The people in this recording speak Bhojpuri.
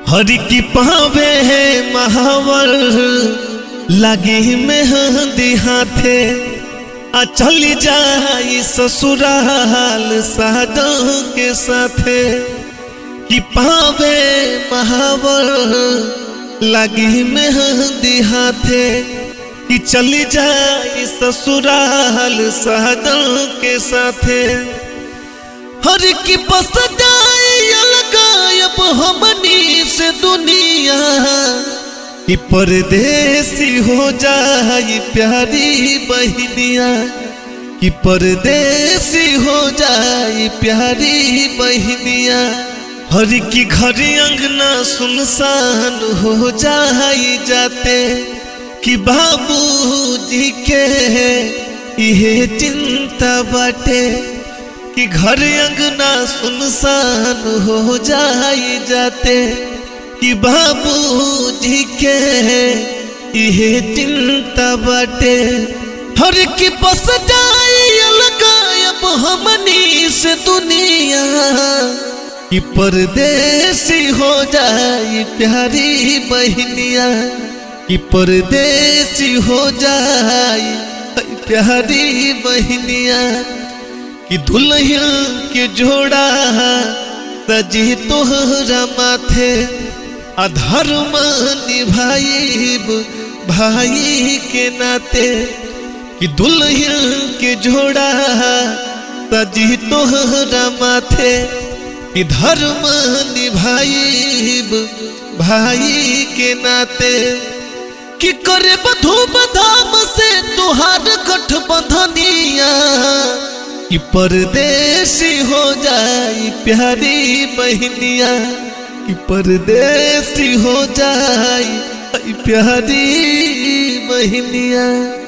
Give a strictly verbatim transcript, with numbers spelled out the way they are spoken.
हरि की पावे है महावर लगे मेहंदी हाथे आ चली जाई ससुराल सादों के साथे। कि पावे महावर लगी मेहंदी हाथे कि चली जाई ससुराल सादों के साथे। हर की बस जाए अलगायब हमनी से दुनिया कि परदेसी हो जाए प्यारी बहनिया। कि परदेसी हो जाए प्यारी बहनिया। हर की घर अंगना सुनसान हो जाए जाते कि बाबूजी के ये चिंता बाटे। कि घर अंगना सुनसान हो जाए जाते कि बाबूजी के ये चिंता बाटे। हर की बस जाए अलगायब हमनी से दुनिया कि परदेसी हो जाए प्यारी बहनिया। कि परदेसी हो जाए प्यारी बहनिया। कि दुल्हन के जोड़ा सजी तोहरा माथे अधर्म निभाइब भाई के नाते। कि दुल्हन के जोड़ा सजी तोहरा माथे कि धर्म निभाइब भाई के नाते। कि करे बधू बधाम से तुहार गठबंधनिया। कि परदेसी हो जाए प्यारी बहनिया। कि परदेसी हो जाए प्यारी बहनिया।